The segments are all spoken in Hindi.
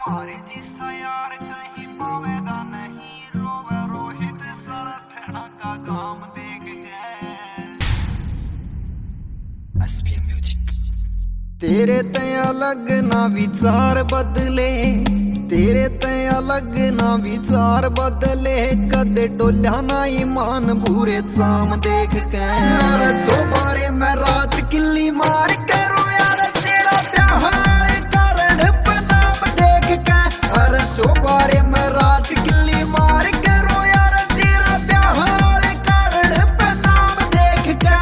हमारे जिसा यार कहीं पावेगा नहीं, रोवे रोहित सरथना का काम देख गए। SP music. तेरे ते अलग ना विचार बदले, तेरे ते अलग ना विचार बदले, कदे डोल्या ना ईमान बुरे चाम देख के। अरे चौबारे में रात किल्ली मार करो यार तेरा ब्याह कारण पनाम देख के। अरे चौबारे में रात किल्ली मार करो यार तेरा ब्याह कारण पनाम देख के।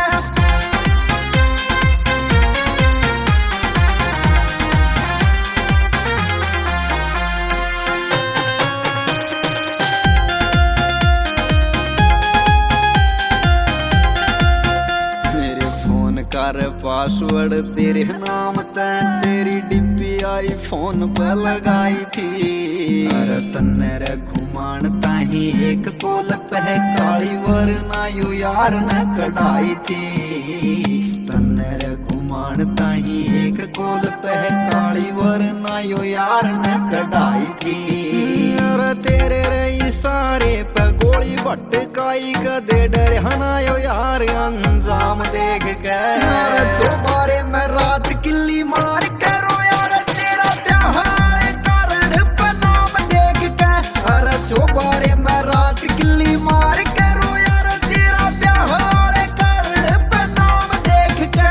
कर पासवर्ड तेरे नाम ते, तेरी डिब्बी आईफोन पे लगाई थी। अरे तन्ने रे घुमान ताही एक कोल पे काली वरना यू यार ने कढ़ाई थी। तन्ने रे घुमान ताही एक कोल पे काली वरना यू यार ने कढ़ाई थी। अरे तेरे रे इशारे पे गोली भटकाई कदे डर हनायो यार अंजाम देख के। अरे चौबारे में रात किल्ली मार करो यार तेरा ब्याह कारण पनाम देख के। अरे चौबारे में रात किल्ली मार करो यार तेरा ब्याह कारण पनाम देख के।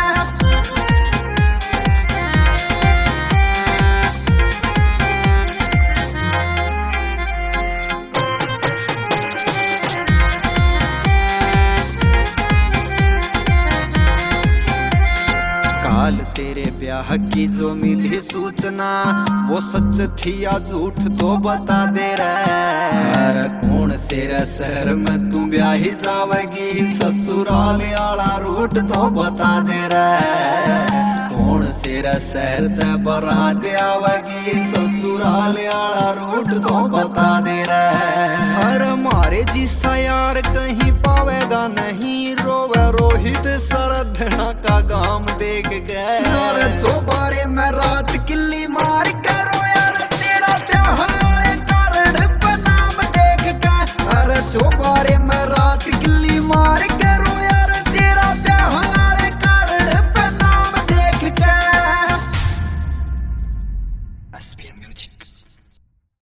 काल तेरे ब्याह की जो मिली सूचना, वो सच थी या झूठ तो बता दे रे। कौन से शहर में तू ब्याही जावेगी, ससुराल आला रूट तो बता दे रे। कौन से शहर ते बरात आवेगी, ससुराल आला रूट तो बता दे रे। अरे मारे जिसा यार कहीं पावेगा